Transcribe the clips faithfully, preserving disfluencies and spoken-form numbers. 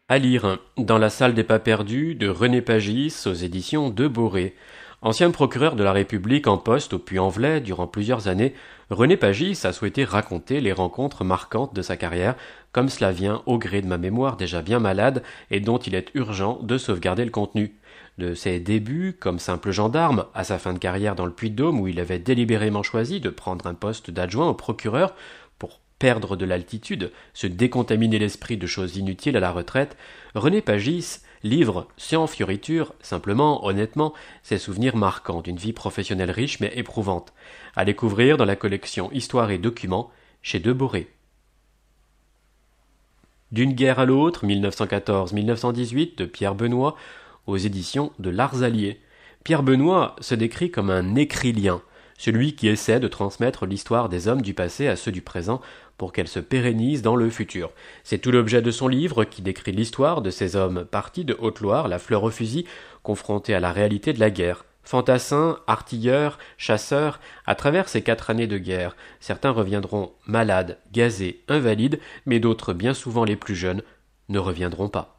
À lire Dans la salle des pas perdus de René Pagis aux éditions de Boré. Ancien procureur de la République en poste au Puy-en-Velay durant plusieurs années, René Pagis a souhaité raconter les rencontres marquantes de sa carrière, comme cela vient au gré de ma mémoire déjà bien malade et dont il est urgent de sauvegarder le contenu. De ses débuts comme simple gendarme, à sa fin de carrière dans le Puy-de-Dôme où il avait délibérément choisi de prendre un poste d'adjoint au procureur pour perdre de l'altitude, se décontaminer l'esprit de choses inutiles à la retraite, René Pagis livre, sans fioriture, simplement, honnêtement, ses souvenirs marquants d'une vie professionnelle riche mais éprouvante, à découvrir dans la collection Histoire et Documents chez De Boré. D'une guerre à l'autre, mille neuf cent quatorze à mille neuf cent dix-huit, de Pierre Benoît, aux éditions de L'Arzalier. Pierre Benoît se décrit comme un écrilien, celui qui essaie de transmettre l'histoire des hommes du passé à ceux du présent pour qu'elle se pérennise dans le futur. C'est tout l'objet de son livre qui décrit l'histoire de ces hommes partis de Haute-Loire, la fleur au fusil, confrontés à la réalité de la guerre. Fantassins, artilleurs, chasseurs, à travers ces quatre années de guerre, certains reviendront malades, gazés, invalides, mais d'autres, bien souvent les plus jeunes, ne reviendront pas.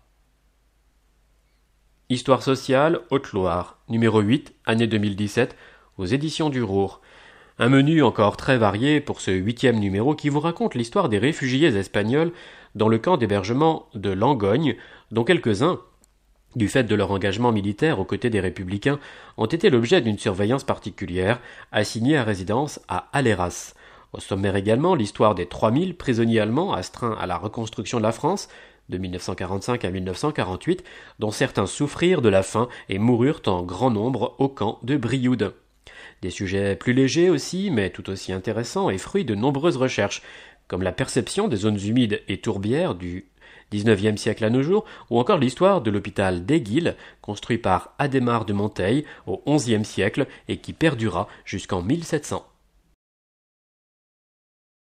Histoire sociale, Haute-Loire, numéro huit, année deux mille dix-sept, aux éditions du Roure. Un menu encore très varié pour ce huitième numéro qui vous raconte l'histoire des réfugiés espagnols dans le camp d'hébergement de Langogne, dont quelques-uns, du fait de leur engagement militaire aux côtés des républicains, ont été l'objet d'une surveillance particulière, assignés à résidence à Aléras. Au sommaire également l'histoire des trois mille prisonniers allemands astreints à la reconstruction de la France, de mille neuf cent quarante-cinq à mille neuf cent quarante-huit, dont certains souffrirent de la faim et moururent en grand nombre au camp de Brioude. Des sujets plus légers aussi, mais tout aussi intéressants et fruits de nombreuses recherches, comme la perception des zones humides et tourbières du dix-neuvième siècle à nos jours, ou encore l'histoire de l'hôpital d'Éguil, construit par Adhémar de Monteil au onzième siècle et qui perdura jusqu'en mille sept cents.